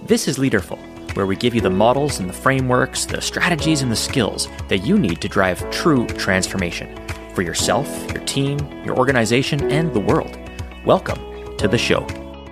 This is Leaderful, where we give you the models and the frameworks, the strategies and the skills that you need to drive true transformation for yourself, your team, your organization, and the world. Welcome to the show.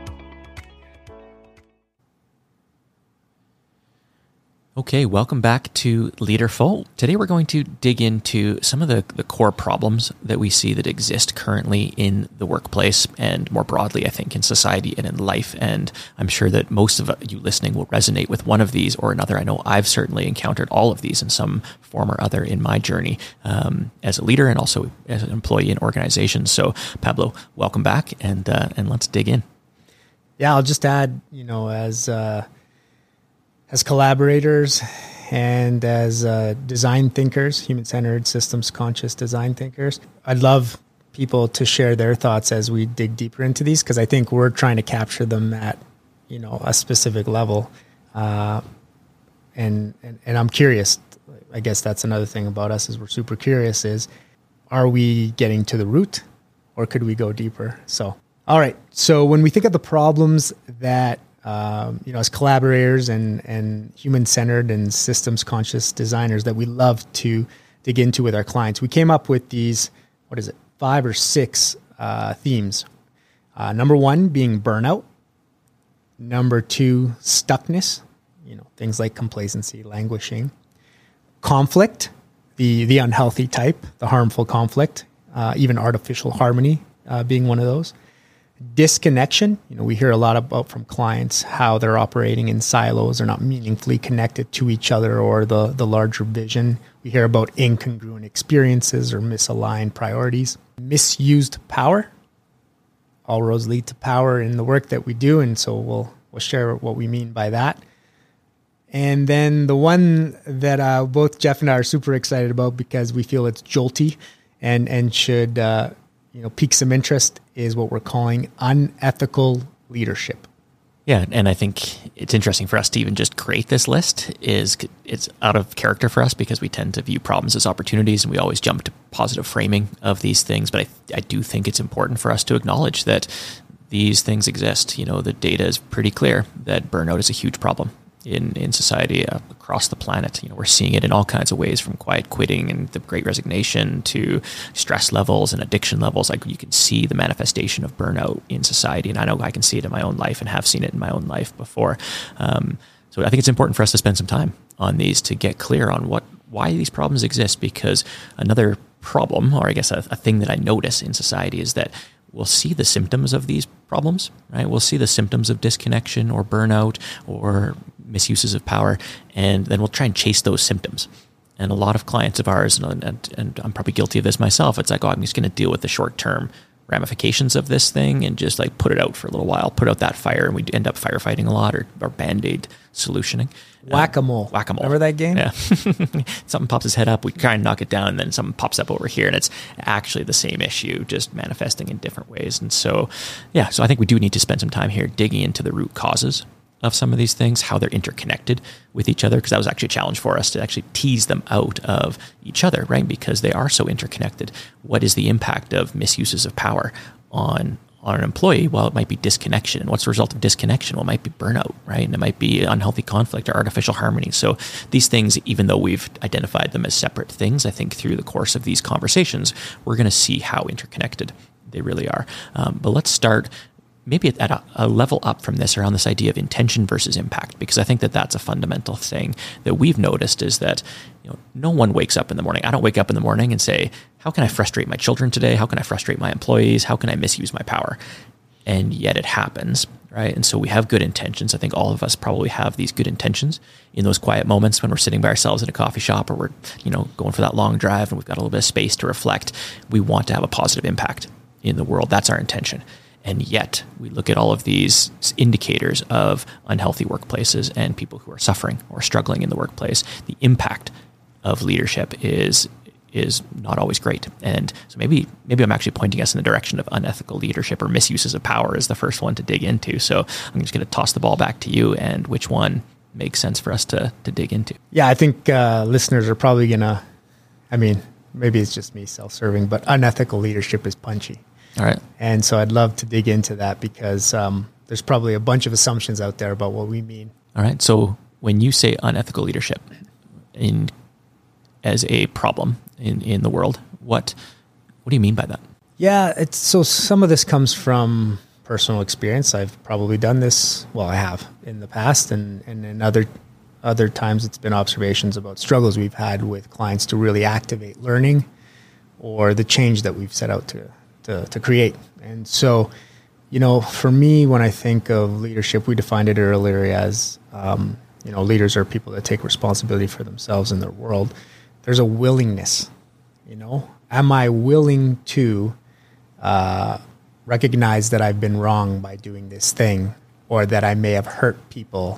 Okay, welcome back to Leaderful. Today we're going to dig into some of the core problems that we see that exist currently in the workplace and more broadly, I think, in society and in life. And I'm sure that most of you listening will resonate with one of these or another. I know I've certainly encountered all of these in some form or other in my journey as a leader and also as an employee in organizations. So Pablo, welcome back and let's dig in. Yeah, I'll just add, as collaborators and as design thinkers, human-centered, systems-conscious design thinkers, I'd love people to share their thoughts as we dig deeper into these, because I think we're trying to capture them at, a specific level. And I'm curious. I guess that's another thing about us is we're super curious is, are we getting to the root or could we go deeper? So, all right. So when we think of the problems that as collaborators and human-centered and systems-conscious designers that we love to dig into with our clients, we came up with these, 5 or 6 themes. Number 1 being burnout. Number 2, stuckness, things like complacency, languishing. Conflict, the unhealthy type, the harmful conflict, even artificial harmony being one of those. Disconnection, we hear a lot about from clients how they're operating in silos or not meaningfully connected to each other or the larger vision. We hear about incongruent experiences or misaligned priorities. Misused power. All roads lead to power in the work that we do, and so we'll share what we mean by that. And then the one that both Jeff and I are super excited about because we feel it's jolty and should pique some interest is what we're calling unethical leadership. Yeah, and I think it's interesting for us to even just create this list. It's out of character for us because we tend to view problems as opportunities and we always jump to positive framing of these things. But I do think it's important for us to acknowledge that these things exist. The data is pretty clear that burnout is a huge problem in society across the planet. We're seeing it in all kinds of ways, from quiet quitting and the Great Resignation to stress levels and addiction levels. Like, you can see the manifestation of burnout in society, and I know I can see it in my own life and have seen it in my own life before. So I think it's important for us to spend some time on these to get clear on why these problems exist, because another problem, or I guess a thing that I notice in society, is that we'll see the symptoms of these problems, right? We'll see the symptoms of disconnection or burnout or misuses of power, and then we'll try and chase those symptoms. And a lot of clients of ours, and I'm probably guilty of this myself, it's like, I'm just going to deal with the short-term ramifications of this thing and just like put it out for a little while, put out that fire, and we end up firefighting a lot or Band-Aid solutioning. Whack-a-mole. Whack-a-mole. Remember that game? Yeah. Something pops his head up, we try and knock it down, and then something pops up over here, and it's actually the same issue, just manifesting in different ways. And so I think we do need to spend some time here digging into the root causes of some of these things, how they're interconnected with each other, because that was actually a challenge for us to actually tease them out of each other, right? Because they are so interconnected. What is the impact of misuses of power on an employee? Well, it might be disconnection. And what's the result of disconnection? Well, it might be burnout, right? And it might be unhealthy conflict or artificial harmony. So these things, even though we've identified them as separate things, I think through the course of these conversations, we're going to see how interconnected they really are. But let's start maybe at a level up from this around this idea of intention versus impact, because I think that that's a fundamental thing that we've noticed is that no one wakes up in the morning. I don't wake up in the morning and say, how can I frustrate my children today? How can I frustrate my employees? How can I misuse my power? And yet it happens, right? And so we have good intentions. I think all of us probably have these good intentions in those quiet moments when we're sitting by ourselves in a coffee shop or we're going for that long drive and we've got a little bit of space to reflect. We want to have a positive impact in the world. That's our intention. And yet we look at all of these indicators of unhealthy workplaces and people who are suffering or struggling in the workplace. The impact of leadership is not always great. And so maybe I'm actually pointing us in the direction of unethical leadership or misuses of power is the first one to dig into. So I'm just going to toss the ball back to you, and which one makes sense for us to dig into. Yeah, I think listeners are probably going to, maybe it's just me self-serving, but unethical leadership is punchy. All right. And so I'd love to dig into that because there's probably a bunch of assumptions out there about what we mean All right. So when you say unethical leadership as a problem in the world, what do you mean by that? Yeah, so some of this comes from personal experience. I've probably done this. Well, I have in the past, and in other times it's been observations about struggles we've had with clients to really activate learning or the change that we've set out to create. And so, for me, when I think of leadership, we defined it earlier as, leaders are people that take responsibility for themselves and their world. There's a willingness, am I willing to recognize that I've been wrong by doing this thing, or that I may have hurt people,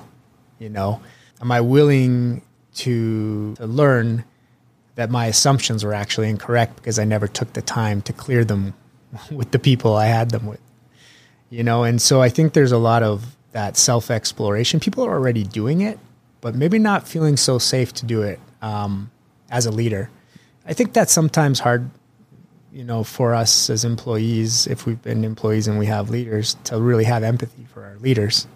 Am I willing to learn that my assumptions were actually incorrect because I never took the time to clear them with the people I had them with, And so I think there's a lot of that self-exploration. People are already doing it, but maybe not feeling so safe to do it as a leader. I think that's sometimes hard, for us as employees, if we've been employees and we have leaders, to really have empathy for our leaders.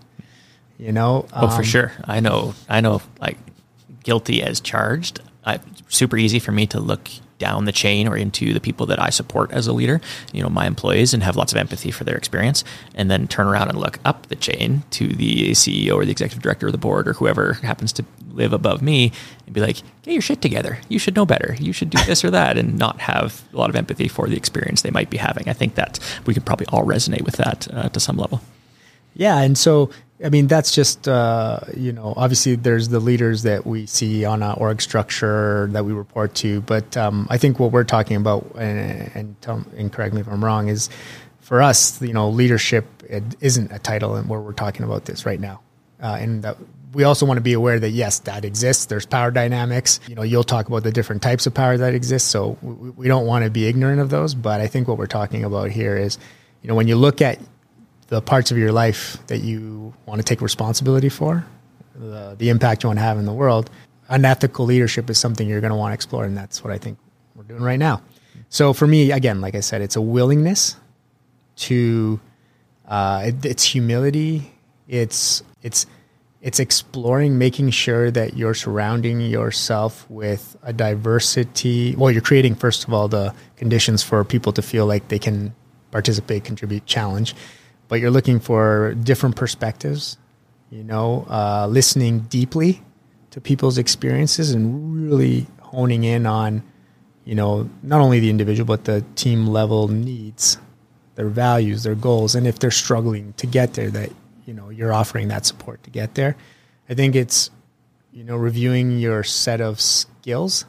For sure. I know, like, guilty as charged. Super easy for me to look down the chain or into the people that I support as a leader, my employees, and have lots of empathy for their experience, and then turn around and look up the chain to the CEO or the executive director of the board or whoever happens to live above me and be like, get your shit together. You should know better. You should do this or that, and not have a lot of empathy for the experience they might be having. I think that we could probably all resonate with that to some level. Yeah. And so, that's just, obviously there's the leaders that we see on an org structure that we report to. But I think what we're talking about, and correct me if I'm wrong, is for us, leadership, it isn't a title, and where we're talking about this right now. And that we also want to be aware that, yes, that exists. There's power dynamics. You'll talk about the different types of power that exist. So we don't want to be ignorant of those. But I think what we're talking about here is, when you look at the parts of your life that you want to take responsibility for, the impact you want to have in the world, unethical leadership is something you're going to want to explore. And that's what I think we're doing right now. So for me, again, like I said, it's a willingness to, it's humility. It's exploring, making sure that you're surrounding yourself with a diversity. Well, you're creating, first of all, the conditions for people to feel like they can participate, contribute, challenge. But you're looking for different perspectives, listening deeply to people's experiences and really honing in on, not only the individual, but the team level needs, their values, their goals. And if they're struggling to get there, that, you're offering that support to get there. I think it's, reviewing your set of skills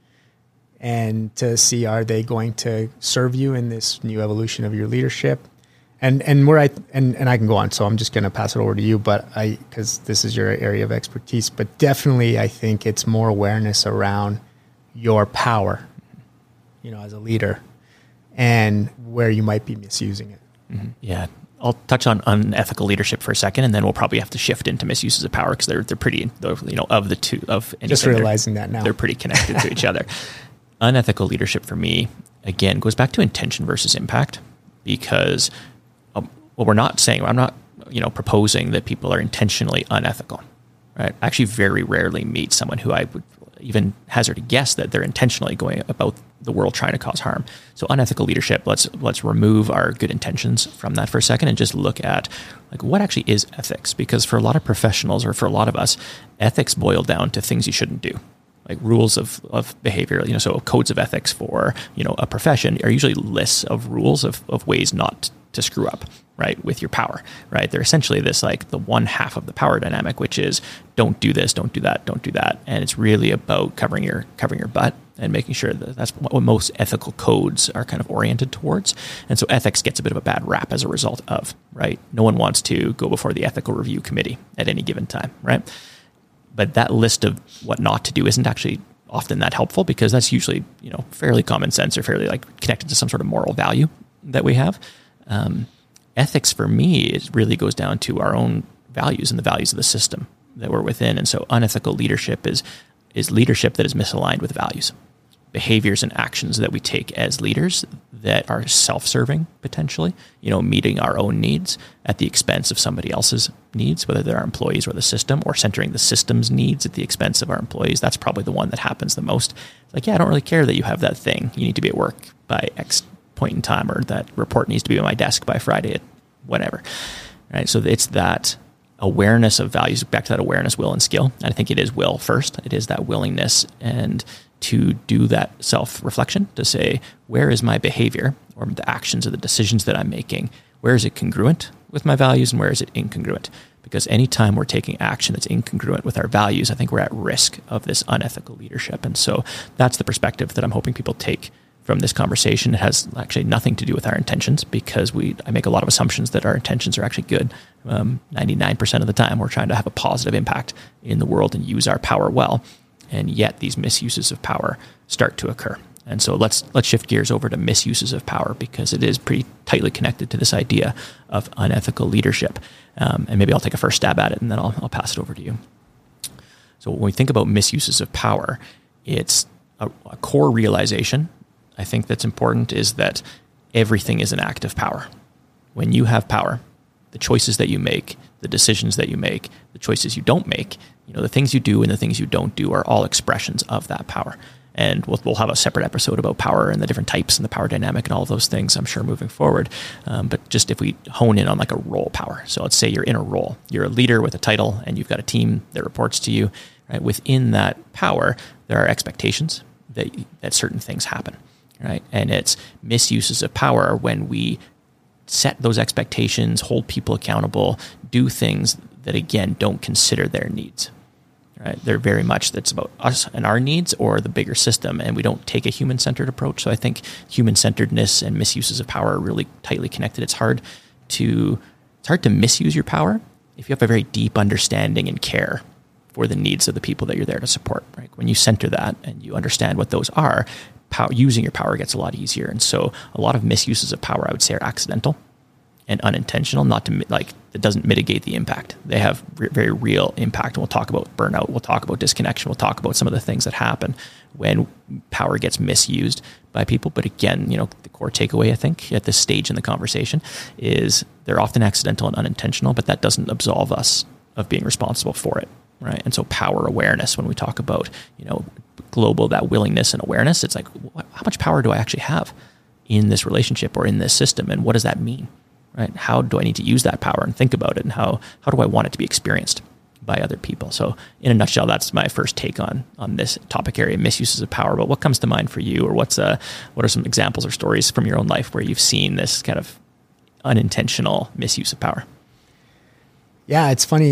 and to see, are they going to serve you in this new evolution of your leadership? And where I can go on, so I'm just going to pass it over to you, but because this is your area of expertise, but definitely I think it's more awareness around your power, as a leader, and where you might be misusing it. Mm-hmm. Yeah, I'll touch on unethical leadership for a second, and then we'll probably have to shift into misuses of power because they're pretty, of the two of anything, just realizing that now they're pretty connected to each other. Unethical leadership for me, again, goes back to intention versus impact, because what we're not saying, I'm not, proposing that people are intentionally unethical, right? I actually very rarely meet someone who I would even hazard a guess that they're intentionally going about the world trying to cause harm. So unethical leadership, let's remove our good intentions from that for a second and just look at, like, what actually is ethics? Because for a lot of professionals, or for a lot of us, ethics boil down to things you shouldn't do. Like rules of behavior, so codes of ethics for, a profession are usually lists of rules of ways not to screw up, right, with your power, right? They're essentially this, like, the one half of the power dynamic, which is don't do this, don't do that, don't do that. And it's really about covering your butt and making sure that that's what most ethical codes are kind of oriented towards. And so ethics gets a bit of a bad rap as a result of, right? No one wants to go before the ethical review committee at any given time, right? But that list of what not to do isn't actually often that helpful, because that's usually, fairly common sense or fairly, like, connected to some sort of moral value that we have. Ethics for me, it really goes down to our own values and the values of the system that we're within. And so unethical leadership is leadership that is misaligned with values, behaviors and actions that we take as leaders that are self-serving, potentially, meeting our own needs at the expense of somebody else's needs, whether they're our employees or the system, or centering the system's needs at the expense of our employees. That's probably the one that happens the most. It's like, yeah, I don't really care that you have that thing. You need to be at work by X point in time, or that report needs to be on my desk by Friday at whatever. Right? So it's that awareness of values, back to that awareness, will, and skill. And I think it is will first. It is that willingness and to do that self-reflection, to say, where is my behavior or the actions or the decisions that I'm making? Where is it congruent with my values, and where is it incongruent? Because anytime we're taking action that's incongruent with our values, I think we're at risk of this unethical leadership. And so that's the perspective that I'm hoping people take from this conversation. It has actually nothing to do with our intentions, because I make a lot of assumptions that our intentions are actually good. 99% of the time, we're trying to have a positive impact in the world and use our power well. And yet these misuses of power start to occur. And so let's shift gears over to misuses of power, because it is pretty tightly connected to this idea of unethical leadership. And maybe I'll take a first stab at it, and then I'll pass it over to you. So when we think about misuses of power, it's a core realization, I think, that's important, is that everything is an act of power. When you have power, the choices that you make, the decisions that you make, the choices you don't make, the things you do and the things you don't do are all expressions of that power. And we'll have a separate episode about power and the different types and the power dynamic and all of those things, I'm sure, moving forward. But just if we hone in on like a role power. So let's say you're in a role. You're a leader with a title, and you've got a team that reports to you. Right? Within that power, there are expectations that certain things happen. Right? And it's misuses of power when we set those expectations, hold people accountable, do things that, again, don't consider their needs. Right? They're very much, that's about us and our needs or the bigger system, and we don't take a human-centered approach. So I think human-centeredness and misuses of power are really tightly connected. It's hard to misuse your power if you have a very deep understanding and care for the needs of the people that you're there to support. Right? When you center that and you understand what those are, using your power gets a lot easier. And so a lot of misuses of power, I would say, are accidental and unintentional, it doesn't mitigate the impact. They have very real impact. And we'll talk about burnout. We'll talk about disconnection. We'll talk about some of the things that happen when power gets misused by people. But again, the core takeaway, I think, at this stage in the conversation is they're often accidental and unintentional, but that doesn't absolve us of being responsible for it. Right. And so power awareness, when we talk about, global, that willingness and awareness, it's like, how much power do I actually have in this relationship or in this system? And what does that mean? Right? How do I need to use that power and think about it? And how do I want it to be experienced by other people? So in a nutshell, that's my first take on this topic area, misuses of power. But what comes to mind for you, or what are some examples or stories from your own life where you've seen this kind of unintentional misuse of power? Yeah, it's funny.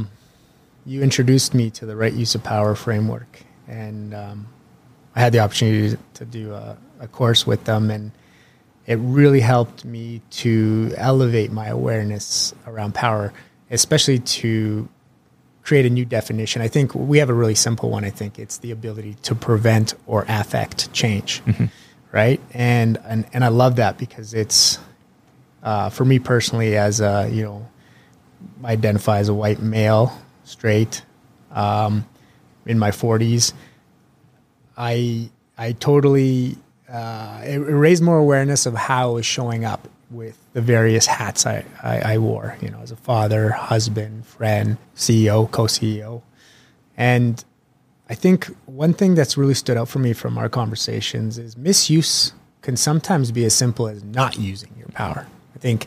You introduced me to the right use of power framework, and I had the opportunity to do a course with them, and it really helped me to elevate my awareness around power, especially to create a new definition. I think we have a really simple one. I think it's the ability to prevent or affect change, right? And I love that, because it's for me personally, as I identify as a white male, straight, in my 40s. I totally it raised more awareness of how I was showing up with the various hats I wore, as a father, husband, friend, CEO, co-CEO. And I think one thing that's really stood out for me from our conversations is misuse can sometimes be as simple as not using your power. I think,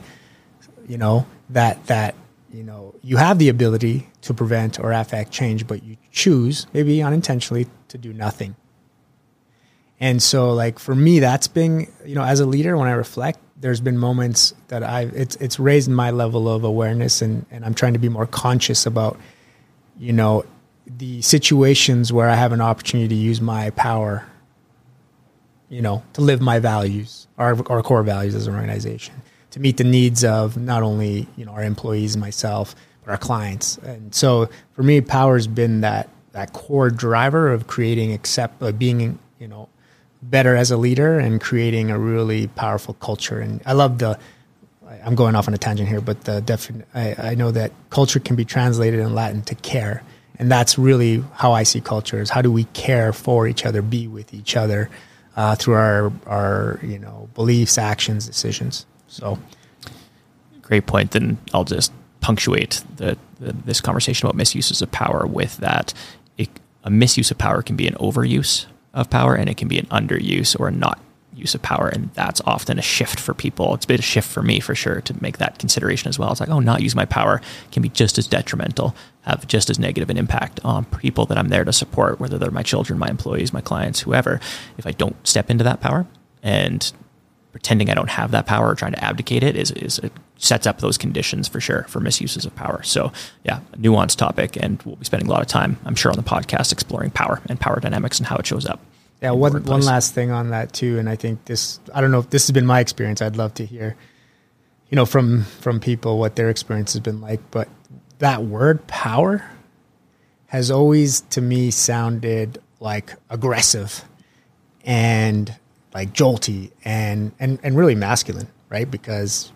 that you have the ability to prevent or affect change, but you choose, maybe unintentionally, to do nothing. And so, for me, that's been, as a leader, when I reflect, there's been moments that it's raised my level of awareness, and I'm trying to be more conscious about, the situations where I have an opportunity to use my power, to live my values, our core values as an organization, to meet the needs of not only, our employees and myself, but our clients. And so for me, power has been that core driver of creating, being, better as a leader and creating a really powerful culture. And I love I'm going off on a tangent here, but I know that culture can be translated in Latin to care. And that's really how I see culture is how do we care for each other, be with each other through our beliefs, actions, decisions. So great point. Then I'll just punctuate this conversation about misuses of power with that. A misuse of power can be an overuse of power, and it can be an underuse or a not use of power. And that's often a shift for people. It's been a shift for me for sure to make that consideration as well. It's like, not use my power can be just as detrimental, have just as negative an impact on people that I'm there to support, whether they're my children, my employees, my clients, whoever. If I don't step into that power and pretending I don't have that power or trying to abdicate it it sets up those conditions for sure for misuses of power. So yeah, a nuanced topic, and we'll be spending a lot of time, I'm sure, on the podcast exploring power and power dynamics and how it shows up. Yeah, one last thing on that too, and I think I don't know if this has been my experience. I'd love to hear, from people what their experience has been like. But that word power has always, to me, sounded like aggressive and like jolty and really masculine, right? Because,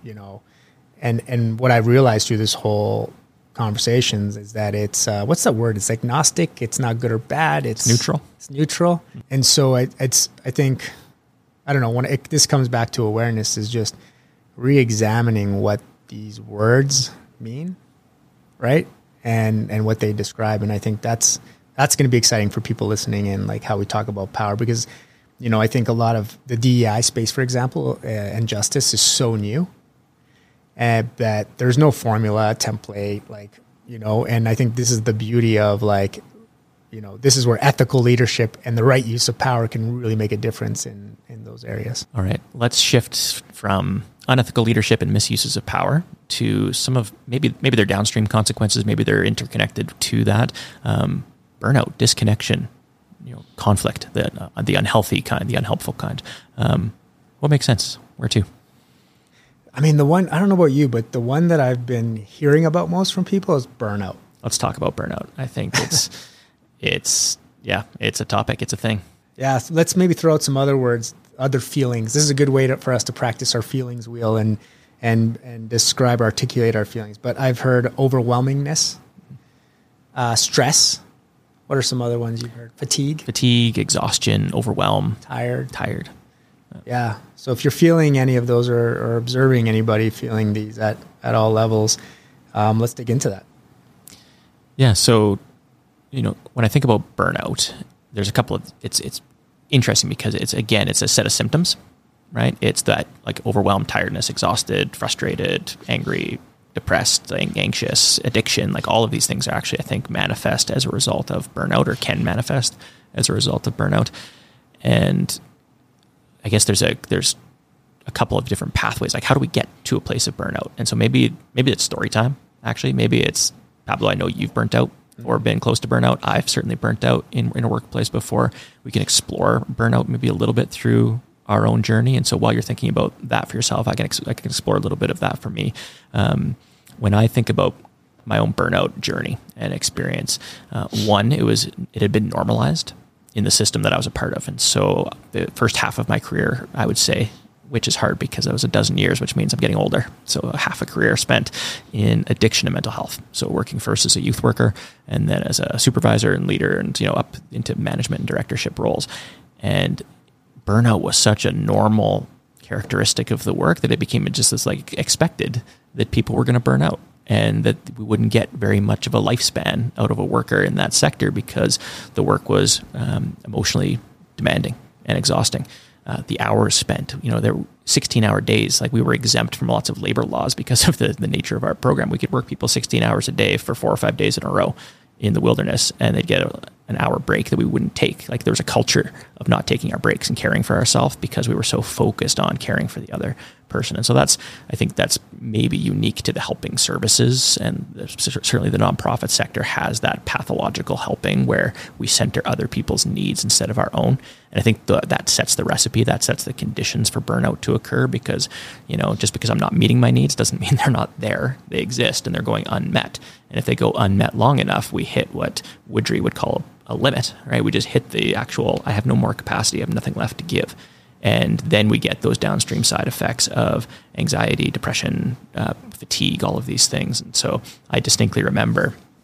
and what I realized through this whole conversations is that it's what's that word? It's agnostic. It's not good or bad. It's neutral. It's neutral. And so I think, I don't know, this comes back to awareness, is just re-examining what these words mean, right? And what they describe. And I think that's going to be exciting for people listening in, like how we talk about power, because, I think a lot of the DEI space, for example, and justice is so new. That there's no formula, template, and I think this is the beauty of this is where ethical leadership and the right use of power can really make a difference in those areas. All right, let's shift from unethical leadership and misuses of power to some of maybe their downstream consequences, maybe they're interconnected to that. Burnout, disconnection, conflict, the unhealthy kind, the unhelpful kind. What makes sense? Where to? I mean, the one, I don't know about you, but the one that I've been hearing about most from people is burnout. Let's talk about burnout. I think it's a topic. It's a thing. Yeah. So let's maybe throw out some other words, other feelings. This is a good way for us to practice our feelings wheel and describe, articulate our feelings. But I've heard overwhelmingness, stress. What are some other ones you've heard? Fatigue, exhaustion, overwhelm, tired. Yeah. So if you're feeling any of those or observing anybody feeling these at all levels, let's dig into that. Yeah. So, when I think about burnout, there's a couple of, it's interesting because it's a set of symptoms, right? It's that like overwhelmed, tiredness, exhausted, frustrated, angry, depressed, anxious, addiction, like all of these things are actually, I think, manifest as a result of burnout or can manifest as a result of burnout. And I guess there's a couple of different pathways. Like, how do we get to a place of burnout? And so maybe it's story time. Actually, maybe it's, Pablo, I know you've burnt out or been close to burnout. I've certainly burnt out in a workplace before. We can explore burnout maybe a little bit through our own journey. And so while you're thinking about that for yourself, I can explore a little bit of that for me. When I think about my own burnout journey and experience, one, it had been normalized in the system that I was a part of. And so the first half of my career, I would say, which is hard because I was a dozen years, which means I'm getting older. So half a career spent in addiction and mental health. So working first as a youth worker and then as a supervisor and leader and, up into management and directorship roles. And burnout was such a normal characteristic of the work that it became just this like expected that people were going to burn out and that we wouldn't get very much of a lifespan out of a worker in that sector because the work was emotionally demanding and exhausting. The hours spent, there were 16-hour days. Like we were exempt from lots of labor laws because of the nature of our program. We could work people 16 hours a day for 4 or 5 days in a row in the wilderness, and they'd get an hour break that we wouldn't take. Like there was a culture of not taking our breaks and caring for ourselves because we were so focused on caring for the other person. And so I think that's maybe unique to the helping services, and certainly the nonprofit sector has that pathological helping where we center other people's needs instead of our own. And I think that sets the recipe, that sets the conditions for burnout to occur because, just because I'm not meeting my needs doesn't mean they're not there. They exist and they're going unmet. And if they go unmet long enough, we hit what Woodry would call a limit, right? We just hit the actual, I have no more capacity, I have nothing left to give. And then we get those downstream side effects of anxiety, depression, fatigue, all of these things. And so I distinctly remember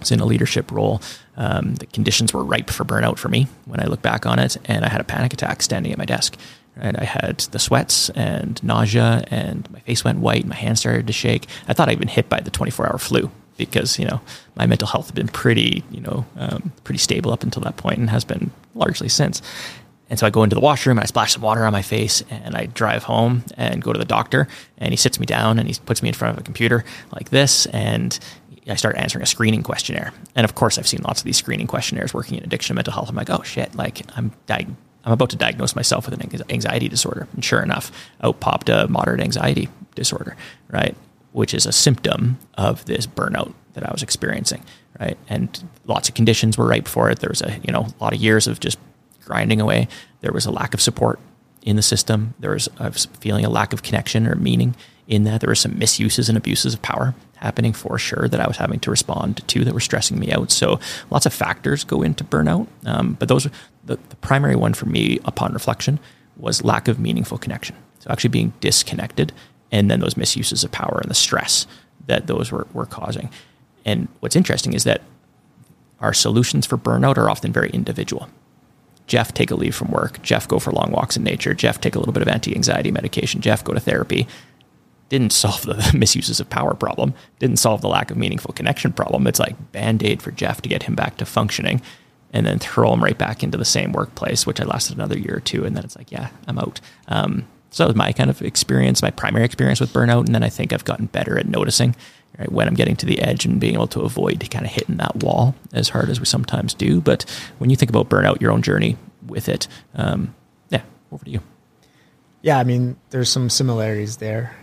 was in a leadership role. The conditions were ripe for burnout for me when I look back on it. And I had a panic attack standing at my desk. And I had the sweats and nausea, and my face went white. My hands started to shake. I thought I'd been hit by the 24-hour flu because, my mental health had been pretty stable up until that point and has been largely since. And so I go into the washroom, and I splash some water on my face, and I drive home and go to the doctor, and he sits me down and he puts me in front of a computer like this, and I start answering a screening questionnaire. And of course, I've seen lots of these screening questionnaires working in addiction and mental health. I'm like, oh shit, like I'm about to diagnose myself with an anxiety disorder. And sure enough, out popped a moderate anxiety disorder, right? Which is a symptom of this burnout that I was experiencing, right? And lots of conditions were ripe for it. There was a lot of years of just grinding away. There was a lack of support in the system. I was feeling a lack of connection or meaning in that. There were some misuses and abuses of power happening for sure that I was having to respond to that were stressing me out. So lots of factors go into burnout. But those, the primary one for me upon reflection was lack of meaningful connection. So actually being disconnected, and then those misuses of power and the stress that those were causing. And what's interesting is that our solutions for burnout are often very individual. Jeff, take a leave from work. Jeff, go for long walks in nature. Jeff, take a little bit of anti-anxiety medication. Jeff, go to therapy. Didn't solve the misuses of power problem. Didn't solve the lack of meaningful connection problem. It's like Band-Aid for Jeff to get him back to functioning, and then throw him right back into the same workplace, which I lasted another year or two. And then it's like, yeah, I'm out. So that was my kind of experience, my primary experience with burnout. And then I think I've gotten better at noticing, right, when I'm getting to the edge and being able to avoid kind of hitting that wall as hard as we sometimes do. But when you think about burnout, your own journey with it, over to you. Yeah, I mean, there's some similarities there.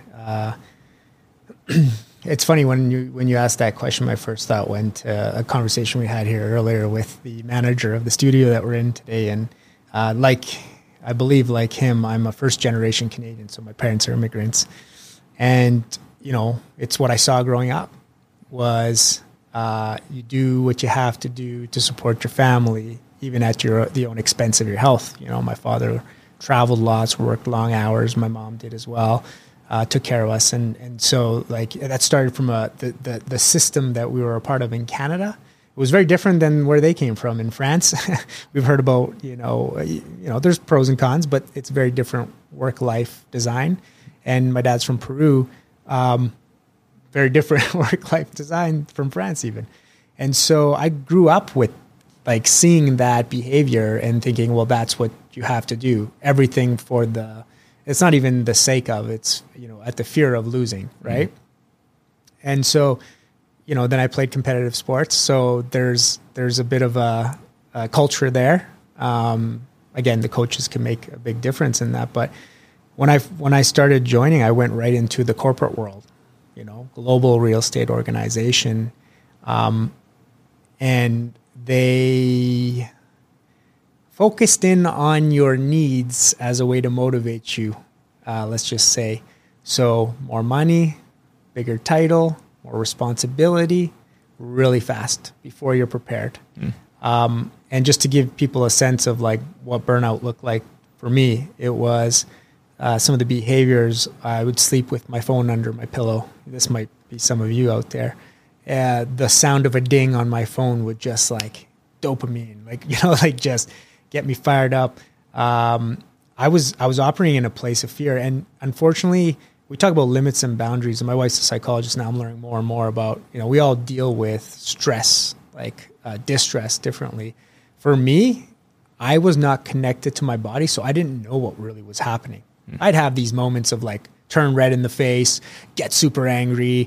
It's funny when you asked that question, my first thought went to a conversation we had here earlier with the manager of the studio that we're in today. And I believe like him, I'm a first generation Canadian, so my parents are immigrants. And, it's what I saw growing up was you do what you have to do to support your family, even at the own expense of your health. My father traveled lots, worked long hours. My mom did as well. Took care of us. And so like that started from the system that we were a part of in Canada. It was very different than where they came from in France. We've heard about, there's pros and cons, but it's very different work-life design. And my dad's from Peru. Very different work-life design from France even. And so I grew up with like seeing that behavior and thinking, well, that's what you have to do. Everything for it's not even the sake of, it's, at the fear of losing, right? Mm-hmm. And so, then I played competitive sports. So there's a bit of a culture there. Again, the coaches can make a big difference in that. But when I started joining, I went right into the corporate world, global real estate organization. And they focused in on your needs as a way to motivate you, let's just say. So more money, bigger title, more responsibility, really fast before you're prepared. And just to give people a sense of like what burnout looked like for me, it was some of the behaviors. I would sleep with my phone under my pillow. This might be some of you out there. The sound of a ding on my phone would just like dopamine, like just get me fired up. I was operating in a place of fear, and unfortunately, we talk about limits and boundaries. And my wife's a psychologist now. I'm learning more and more about we all deal with stress, distress differently. For me, I was not connected to my body, so I didn't know what really was happening. I'd have these moments of turn red in the face, get super angry,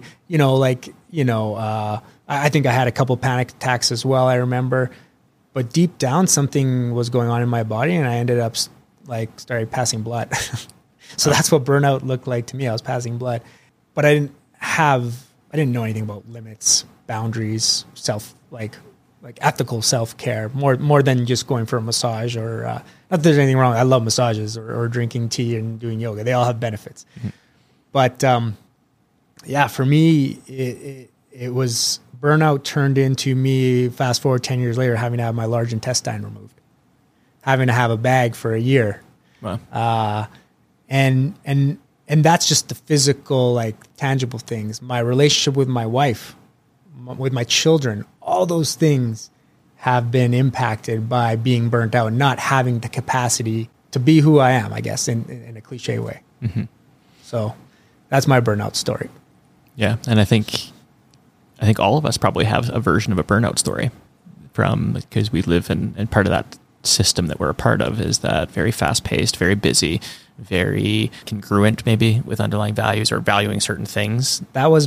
I think I had a couple panic attacks as well, I remember. But deep down, something was going on in my body, and I ended up started passing blood. So that's what burnout looked like to me. I was passing blood, but I didn't know anything about limits, boundaries, ethical self-care, more than just going for a massage or, not that there's anything wrong. I love massages or drinking tea and doing yoga. They all have benefits. Mm-hmm. But, for me, it was burnout turned into me, fast forward 10 years later, having to have my large intestine removed, having to have a bag for a year. Wow. And that's just the physical, tangible things. My relationship with my wife, with my children, all all those things have been impacted by being burnt out and not having the capacity to be who I am, I guess, in a cliche way. Mm-hmm. So that's my burnout story. Yeah. And I think all of us probably have a version of a burnout story because we live in part of that system that we're a part of is that very fast paced, very busy, very congruent maybe with underlying values or valuing certain things. That was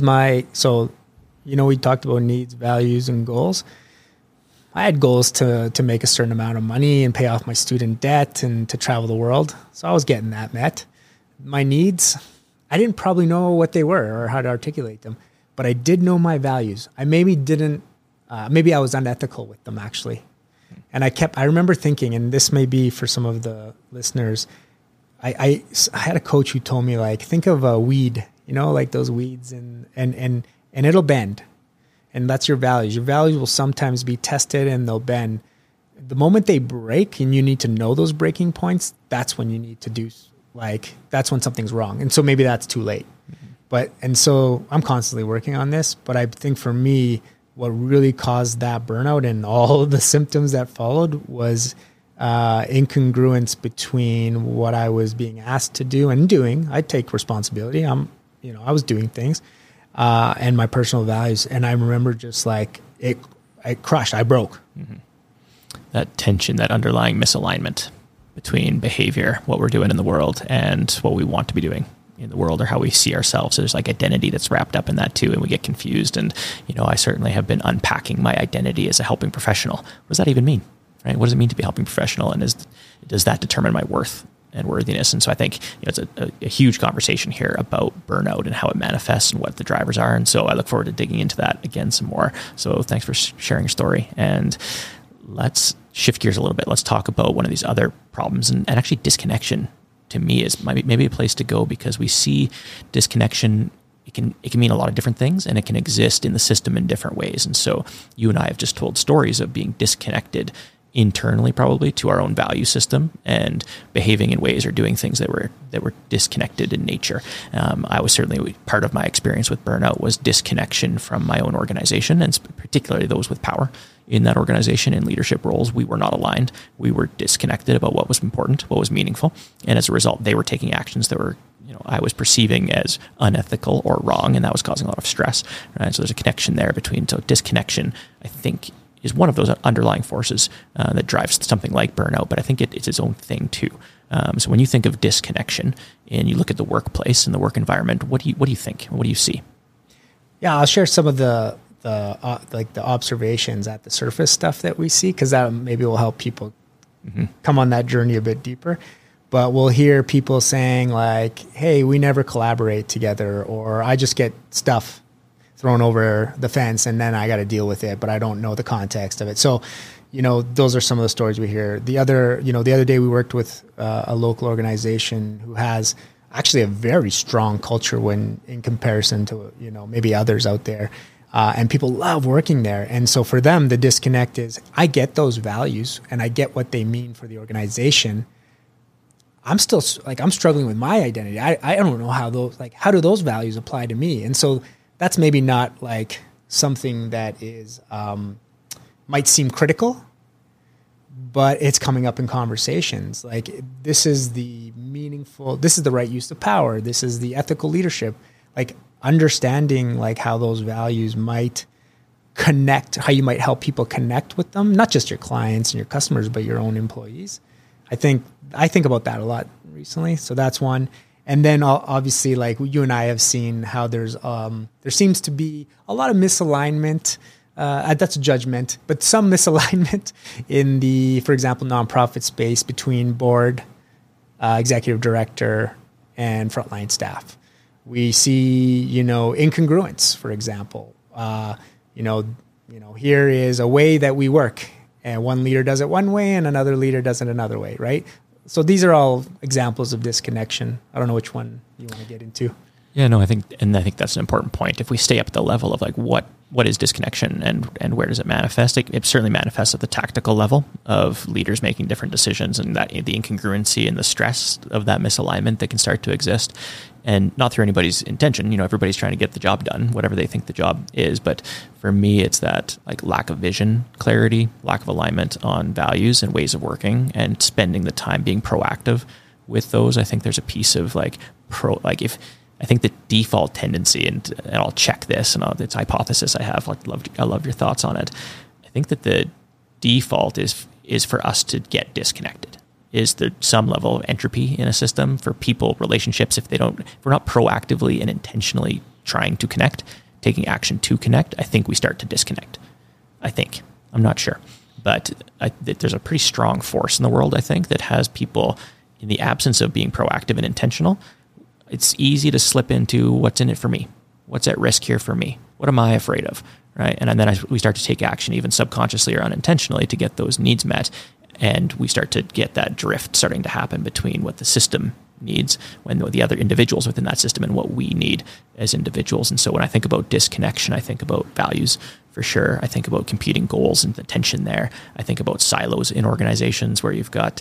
we talked about needs, values, and goals. I had goals to make a certain amount of money and pay off my student debt and to travel the world. So I was getting that met. My needs, I didn't probably know what they were or how to articulate them, but I did know my values. I maybe I was unethical with them actually. And I remember thinking, and this may be for some of the listeners, I had a coach who told me, like, think of a weed, like those weeds and it'll bend. And that's your values. Your values will sometimes be tested and they'll bend. The moment they break and you need to know those breaking points, that's when you need to do, that's when something's wrong. And so maybe that's too late. Mm-hmm. And so I'm constantly working on this, but I think for me, what really caused that burnout and all of the symptoms that followed was incongruence between what I was being asked to do and doing. I take responsibility. I was doing things. And my personal values. And I remember just like I crushed, I broke. Mm-hmm. That tension, that underlying misalignment between behavior, what we're doing in the world, and what we want to be doing in the world or how we see ourselves. There's like identity that's wrapped up in that too. And we get confused. And, I certainly have been unpacking my identity as a helping professional. What does that even mean? Right? What does it mean to be a helping professional? And does that determine my worth and worthiness? And so I think it's a huge conversation here about burnout and how it manifests and what the drivers are. And so I look forward to digging into that again some more. So thanks for sharing your story. And let's shift gears a little bit. Let's talk about one of these other problems and actually disconnection. To me is maybe a place to go because we see disconnection. It can mean a lot of different things and it can exist in the system in different ways. And so you and I have just told stories of being disconnected internally, probably to our own value system and behaving in ways or doing things that were disconnected in nature. I was certainly part of my experience with burnout was disconnection from my own organization and particularly those with power in that organization in leadership roles. We were not aligned. We were disconnected about what was important, what was meaningful. And as a result, they were taking actions that were, I was perceiving as unethical or wrong. And that was causing a lot of stress. Right? So there's a connection there so disconnection, I think, is one of those underlying forces that drives something like burnout, but I think it's its own thing too. So when you think of disconnection and you look at the workplace and the work environment, what do you think? What do you see? Yeah, I'll share some of the observations at the surface stuff that we see, because that maybe will help people come on that journey a bit deeper. But we'll hear people saying like, hey, we never collaborate together, or I just get stuff thrown over the fence and then I got to deal with it, but I don't know the context of it. So, those are some of the stories we hear. The other day we worked with a local organization who has actually a very strong culture when in comparison to, maybe others out there. And people love working there. And so for them, the disconnect is I get those values and I get what they mean for the organization. I'm still I'm struggling with my identity. I don't know how how do those values apply to me? And so that's maybe not something that is, might seem critical, but it's coming up in conversations. This is the right use of power. This is the ethical leadership. Understanding how those values might connect, how you might help people connect with them, not just your clients and your customers, but your own employees. I think about that a lot recently. So that's one. And then obviously, you and I have seen how there seems to be a lot of misalignment. That's a judgment, but some misalignment in the, for example, nonprofit space between board, executive director, and frontline staff. We see, incongruence, for example. Here is a way that we work, and one leader does it one way and another leader does it another way, right? So these are all examples of disconnection. I don't know which one you want to get into. Yeah, no, I think that's an important point. If we stay up at the level of what is disconnection and where does it manifest? It certainly manifests at the tactical level of leaders making different decisions and that the incongruency and the stress of that misalignment that can start to exist. And not through anybody's intention. Everybody's trying to get the job done, whatever they think the job is. But for me, it's that like lack of vision, clarity, lack of alignment on values and ways of working, and spending the time being proactive with those. I think there's a piece of I think the default tendency, and I'll check this, and it's a hypothesis I have. I love your thoughts on it. I think that the default is for us to get disconnected. Is there some level of entropy in a system for people, relationships, if we're not proactively and intentionally trying to connect, taking action to connect, I think we start to disconnect. I'm not sure. But there's a pretty strong force in the world, I think, that has people, in the absence of being proactive and intentional, it's easy to slip into what's in it for me. What's at risk here for me? What am I afraid of? Right? And then we start to take action, even subconsciously or unintentionally, to get those needs met. And we start to get that drift starting to happen between what the system needs, when the other individuals within that system, and what we need as individuals. And so when I think about disconnection, I think about values for sure. I think about competing goals and the tension there. I think about silos in organizations where you've got,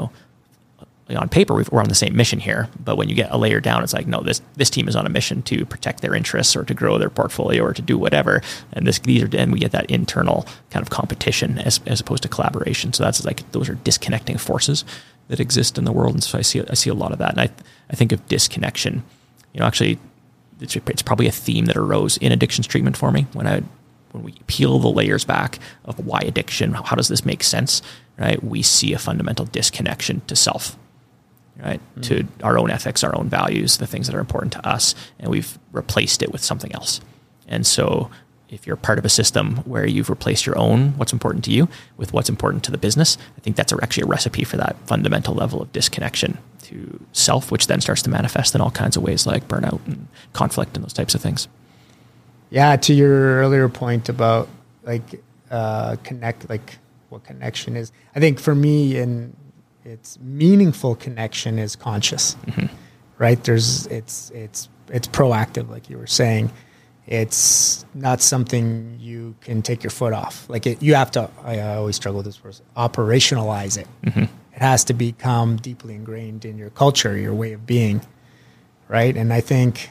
on paper, we're on the same mission here, but when you get a layer down, it's like, no, this team is on a mission to protect their interests or to grow their portfolio or to do whatever. And we get that internal kind of competition as opposed to collaboration. So that's like, those are disconnecting forces that exist in the world. And so I see a lot of that. And I think of disconnection, actually it's probably a theme that arose in addictions treatment for me when we peel the layers back of why addiction, how does this make sense, right? We see a fundamental disconnection to self. Right, to our own ethics, our own values, the things that are important to us, and we've replaced it with something else. And so if you're part of a system where you've replaced your own, what's important to you, with what's important to the business, I think that's actually a recipe for that fundamental level of disconnection to self, which then starts to manifest in all kinds of ways like burnout and conflict and those types of things. Yeah, to your earlier point about what connection is, I think for me, it's meaningful connection is conscious, right? It's proactive, like you were saying. It's not something you can take your foot off. You have to, I always struggle with this word, operationalize it. It has to become deeply ingrained in your culture, your way of being, right? And I think,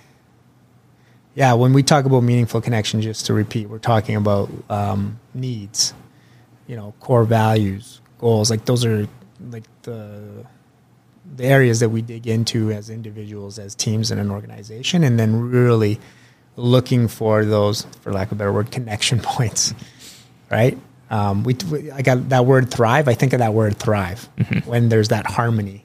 when we talk about meaningful connection, just to repeat, we're talking about needs, core values, goals. Those are the areas that we dig into as individuals, as teams in an organization, and then really looking for those, for lack of a better word, connection points, right? I got that word thrive. I think of that word thrive when there's that harmony,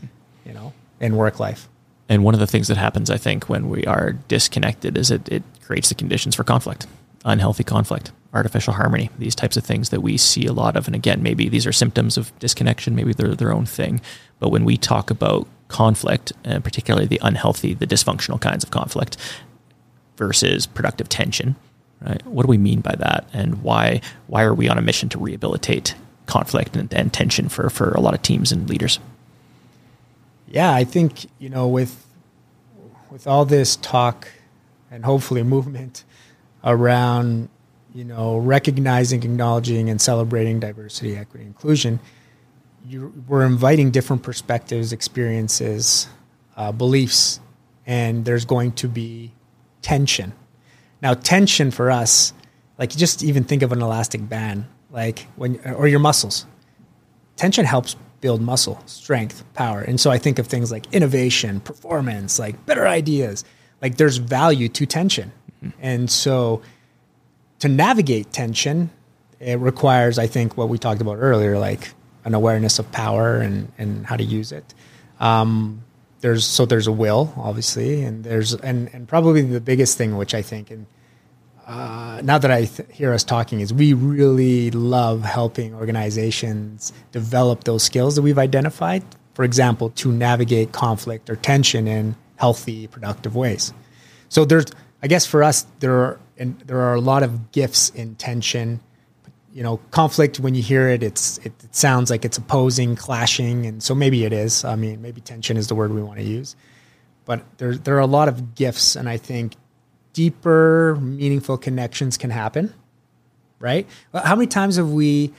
in work life. And one of the things that happens, I think, when we are disconnected is it creates the conditions for conflict, unhealthy conflict, artificial harmony, these types of things that we see a lot of. And again, maybe these are symptoms of disconnection, maybe they're their own thing. But when we talk about conflict, and particularly the unhealthy, the dysfunctional kinds of conflict versus productive tension, right? What do we mean by that? And why are we on a mission to rehabilitate conflict and tension for a lot of teams and leaders? Yeah, I think, with all this talk and hopefully movement around, recognizing, acknowledging, and celebrating diversity, equity, inclusion, we're inviting different perspectives, experiences, beliefs, and there's going to be tension. Now, tension for us, just even think of an elastic band, or your muscles. Tension helps build muscle, strength, power. And so I think of things like innovation, performance, better ideas. There's value to tension. And so to navigate tension, it requires, I think, what we talked about earlier, an awareness of power and how to use it. There's a will, obviously, and probably the biggest thing, which I think, and now that I hear us talking, is we really love helping organizations develop those skills that we've identified, for example, to navigate conflict or tension in healthy, productive ways. So I guess for us, there are a lot of gifts in tension. Conflict, when you hear it, it sounds like it's opposing, clashing, and so maybe it is. I mean, maybe tension is the word we want to use. But there are a lot of gifts, and I think deeper, meaningful connections can happen, right? How many times have we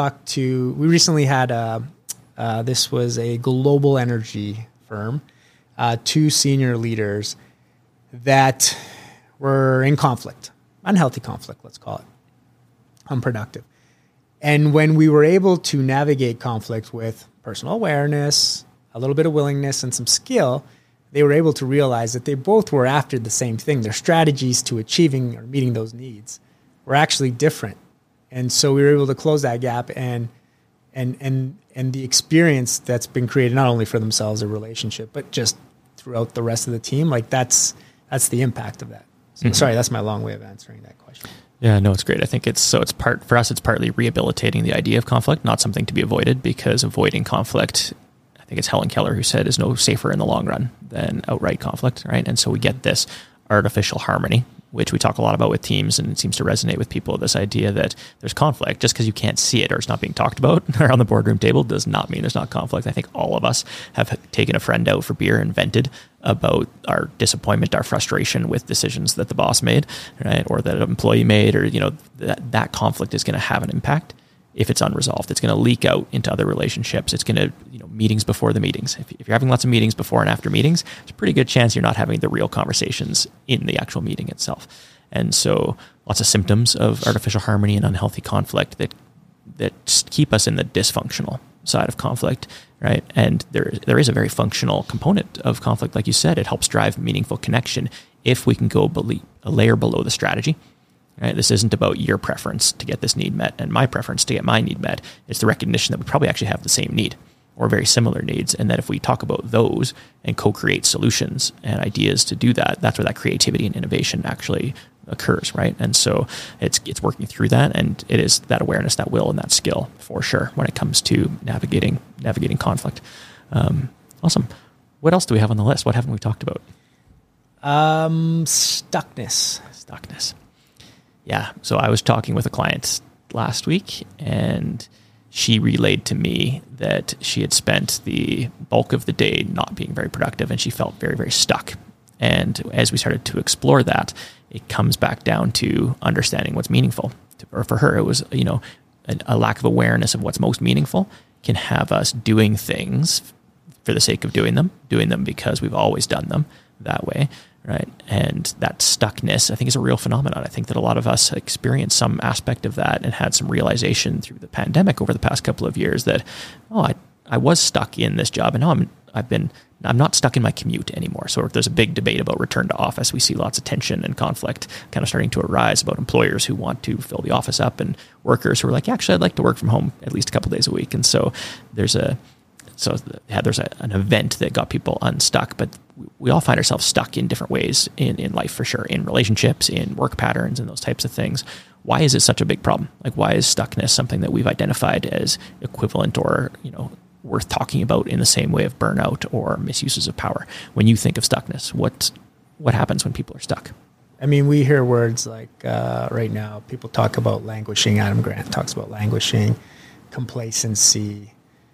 we recently had this was a global energy firm two senior leaders that were in conflict, unhealthy conflict, let's call it, unproductive. And when we were able to navigate conflict with personal awareness, a little bit of willingness, and some skill, they were able to realize that they both were after the same thing. Their strategies to achieving or meeting those needs were actually different. And so we were able to close that gap and the experience that's been created not only for themselves, a relationship, but just throughout the rest of the team. Like that's the impact of that. So, sorry, that's my long way of answering that question. Yeah, no, it's great. I think it's for us, it's partly rehabilitating the idea of conflict, not something to be avoided, because avoiding conflict, I think it's Helen Keller who said, is no safer in the long run than outright conflict, right? And so we get this artificial harmony, which we talk a lot about with teams, and it seems to resonate with people. This idea that there's conflict just because you can't see it or it's not being talked about around the boardroom table does not mean there's not conflict. I think all of us have taken a friend out for beer and vented about our disappointment, our frustration with decisions that the boss made, right, or that an employee made, or that conflict is going to have an impact. If it's unresolved, it's going to leak out into other relationships. It's going to, meetings before the meetings. If you're having lots of meetings before and after meetings, it's a pretty good chance you're not having the real conversations in the actual meeting itself. And so lots of symptoms of artificial harmony and unhealthy conflict that keep us in the dysfunctional side of conflict, right? And there is a very functional component of conflict. Like you said, it helps drive meaningful connection if we can go a layer below the strategy. Right? This isn't about your preference to get this need met and my preference to get my need met. It's the recognition that we probably actually have the same need or very similar needs. And that if we talk about those and co-create solutions and ideas to do that, that's where that creativity and innovation actually occurs, right? And so it's working through that, and it is that awareness, that will, and that skill for sure when it comes to navigating conflict. Awesome. What else do we have on the list? What haven't we talked about? Stuckness. Yeah. So I was talking with a client last week, and she relayed to me that she had spent the bulk of the day not being very productive, and she felt very, very stuck. And as we started to explore that, it comes back down to understanding what's meaningful. Or for her, it was, a lack of awareness of what's most meaningful can have us doing things for the sake of doing them because we've always done them that way. Right. And that stuckness, I think, is a real phenomenon. I think that a lot of us experienced some aspect of that and had some realization through the pandemic over the past couple of years that, I was stuck in this job, and now I'm not stuck in my commute anymore. So if there's a big debate about return to office, we see lots of tension and conflict kind of starting to arise about employers who want to fill the office up and workers who are like, actually, I'd like to work from home at least a couple days a week. And so there's an event that got people unstuck, but we all find ourselves stuck in different ways in life, for sure, in relationships, in work patterns, and those types of things. Why is it such a big problem? Like, why is stuckness something that we've identified as equivalent or, worth talking about in the same way of burnout or misuses of power? When you think of stuckness, what happens when people are stuck? I mean, we hear words like right now, people talk about languishing. Adam Grant talks about languishing, complacency,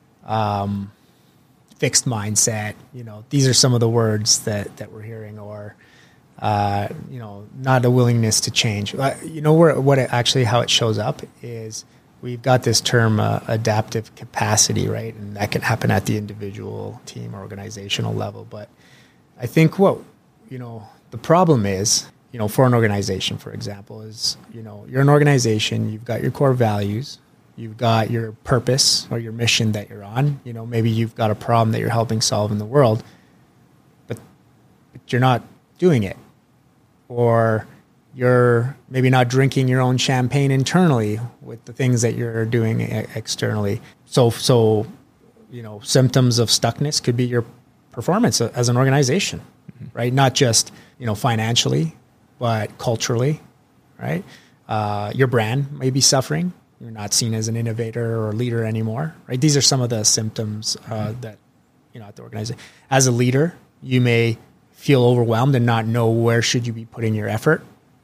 fixed mindset. These are some of the words that we're hearing, or not a willingness to change. How it shows up is we've got this term adaptive capacity, right? And that can happen at the individual, team, or organizational level. But I think the problem is, for an organization, for example, is, you're an organization, you've got your core values, you've got your purpose or your mission that you're on. Maybe you've got a problem that you're helping solve in the world, but you're not doing it. Or you're maybe not drinking your own champagne internally with the things that you're doing externally. So symptoms of stuckness could be your performance as an organization, right? Not just, financially, but culturally, right? Your brand may be suffering. You're not seen as an innovator or leader anymore, right? These are some of the symptoms that, at the organization. As a leader, you may feel overwhelmed and not know where should you be putting your effort.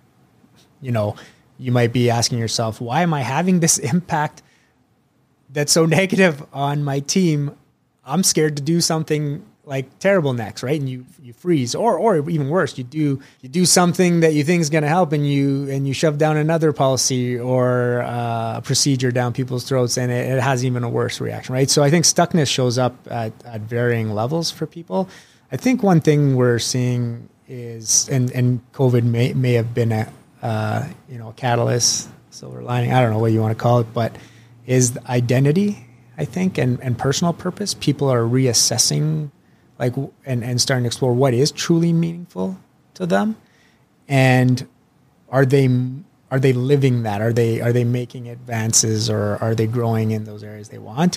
You might be asking yourself, why am I having this impact that's so negative on my team? I'm scared to do something like terrible next, right? And you freeze, or even worse, you do something that you think is going to help, and you shove down another policy or a procedure down people's throats, and it has even a worse reaction, right? So I think stuckness shows up at varying levels for people. I think one thing we're seeing is, and COVID may have been a catalyst, silver lining, I don't know what you want to call it, but is the identity, I think, and personal purpose. People are reassessing, and starting to explore what is truly meaningful to them, and are they living that? Are they making advances, or are they growing in those areas they want?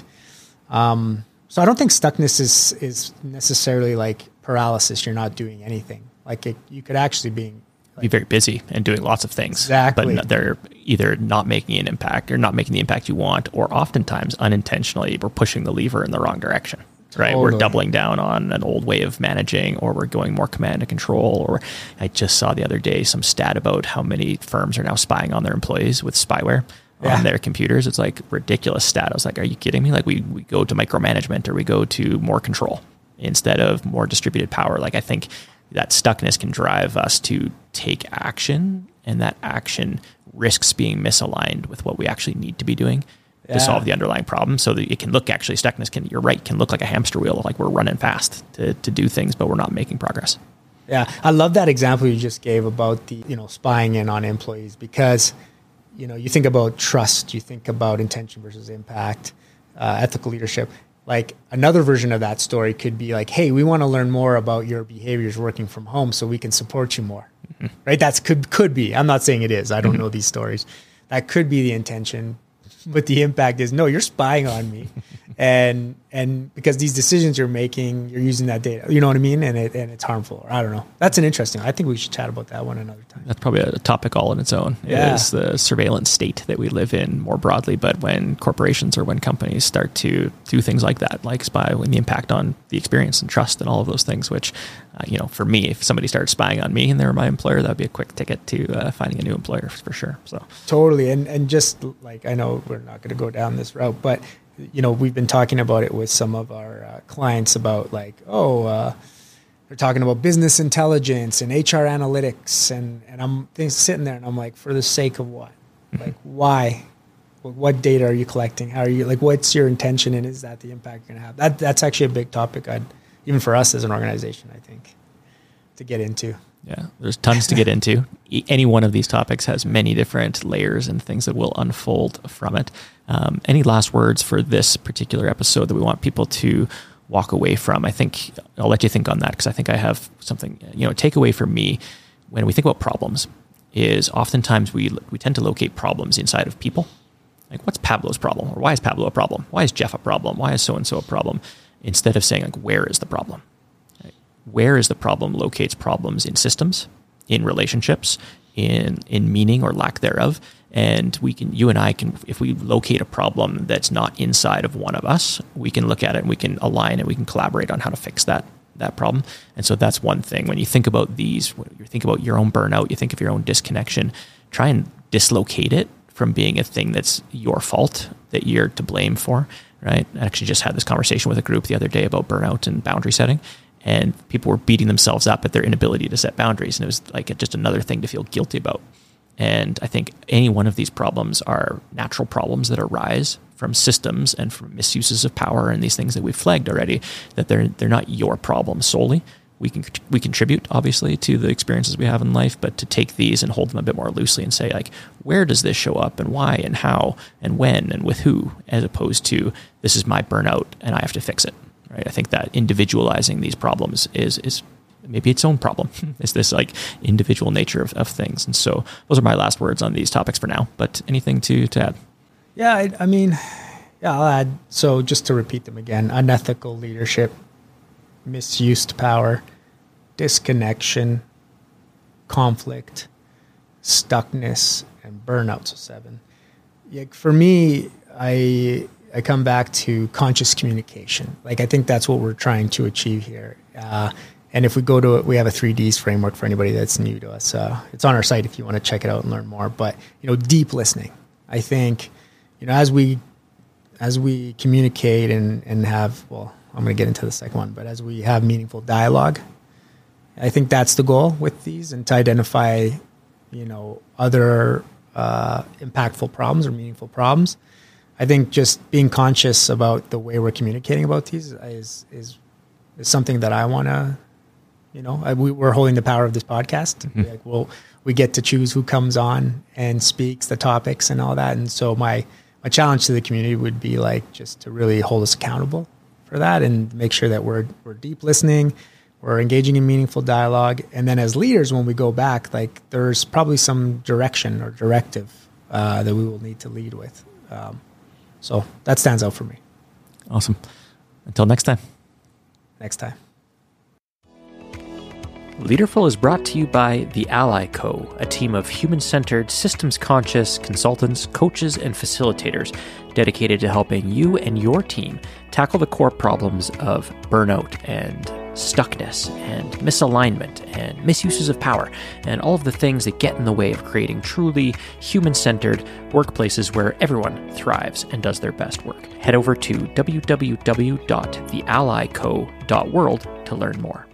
So I don't think stuckness is necessarily like paralysis. You're not doing anything. You could actually be very busy and doing lots of things. Exactly. But they're either not making an impact or not making the impact you want, or oftentimes unintentionally we're pushing the lever in the wrong direction. Right, Totally. We're doubling down on an old way of managing, or we're going more command and control. Or I just saw the other day some stat about how many firms are now spying on their employees with spyware on their computers. It's like ridiculous stat. I was like, are you kidding me? Like we go to micromanagement, or we go to more control instead of more distributed power. Like I think that stuckness can drive us to take action, and that action risks being misaligned with what we actually need to be doing to solve the underlying problem. So that it can look, actually, stuckness can look like a hamster wheel, like we're running fast to do things, but we're not making progress. Yeah, I love that example you just gave about the spying in on employees, because you think about trust, you think about intention versus impact, ethical leadership. Like another version of that story could be like, hey, we want to learn more about your behaviors working from home so we can support you more. Mm-hmm. Right? That's could be. I'm not saying it is. I don't know these stories. That could be the intention. But the impact is, no, you're spying on me. and because these decisions you're making, you're using that data, you know what I mean? And it's harmful. Or I don't know. That's an interesting, I think we should chat about that one another time. That's probably a topic all in its own. Yeah. Is the surveillance state that we live in more broadly, but when corporations or when companies start to do things like that, like spy, and the impact on the experience and trust and all of those things, which, for me, if somebody started spying on me and they were my employer, that'd be a quick ticket to finding a new employer for sure. So totally. And just like, I know we're not going to go down this route, but we've been talking about it with some of our clients about like, they're talking about business intelligence and HR analytics, and I'm sitting there and I'm like, for the sake of what? Like, why? What data are you collecting? How are you, like, what's your intention, and is that the impact you're going to have? That's actually a big topic, even for us as an organization, I think, to get into. Yeah, there's tons to get into. Any one of these topics has many different layers and things that will unfold from it. Any last words for this particular episode that we want people to walk away from? I think I'll let you think on that, because I think I have something, takeaway for me when we think about problems is oftentimes we tend to locate problems inside of people. Like, what's Pablo's problem? Or why is Pablo a problem? Why is Jeff a problem? Why is so-and-so a problem? Instead of saying, like, where is the problem? Where is the problem locates problems in systems, in relationships, in meaning or lack thereof. And you and I can, if we locate a problem that's not inside of one of us, we can look at it and we can align and we can collaborate on how to fix that problem. And so that's one thing. When you think about these, when you think about your own burnout, you think of your own disconnection, try and dislocate it from being a thing that's your fault, that you're to blame for, right? I actually just had this conversation with a group the other day about burnout and boundary setting. And people were beating themselves up at their inability to set boundaries. And it was like just another thing to feel guilty about. And I think any one of these problems are natural problems that arise from systems and from misuses of power and these things that we've flagged already, that they're not your problem solely. We contribute, obviously, to the experiences we have in life, but to take these and hold them a bit more loosely and say, like, where does this show up and why and how and when and with who, as opposed to this is my burnout and I have to fix it. Right? I think that individualizing these problems is maybe its own problem. It's this like individual nature of things. And so those are my last words on these topics for now, but anything to add? Yeah, I'll add. So just to repeat them again: unethical leadership, misused power, disconnection, conflict, stuckness, and burnout. So 7. Yeah, for me, I come back to conscious communication. Like, I think that's what we're trying to achieve here. And if we go to it, we have a 3Ds framework for anybody that's new to us. It's on our site if you want to check it out and learn more. But, deep listening. I think, as we communicate and have, well, I'm going to get into the second one, but as we have meaningful dialogue, I think that's the goal with these, and to identify, other impactful problems or meaningful problems. I think just being conscious about the way we're communicating about these is is something that I want to, we're holding the power of this podcast. Like, we get to choose who comes on and speaks, the topics and all that. And so my challenge to the community would be like just to really hold us accountable for that and make sure that we're deep listening, we're engaging in meaningful dialogue. And then as leaders, when we go back, like there's probably some direction or directive that we will need to lead with. So that stands out for me. Awesome. Until next time. Next time. Leaderful is brought to you by The Ally Co., a team of human-centered, systems-conscious consultants, coaches, and facilitators dedicated to helping you and your team tackle the core problems of burnout and stuckness and misalignment and misuses of power and all of the things that get in the way of creating truly human-centered workplaces where everyone thrives and does their best work. Head over to www.theallyco.world to learn more.